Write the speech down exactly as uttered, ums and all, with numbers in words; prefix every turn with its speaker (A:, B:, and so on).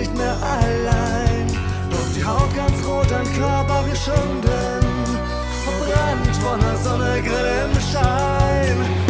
A: nicht mehr allein. Doch die Haut ganz rot, ein Körper geschunden, verbrannt von der Sonne grell im Schein.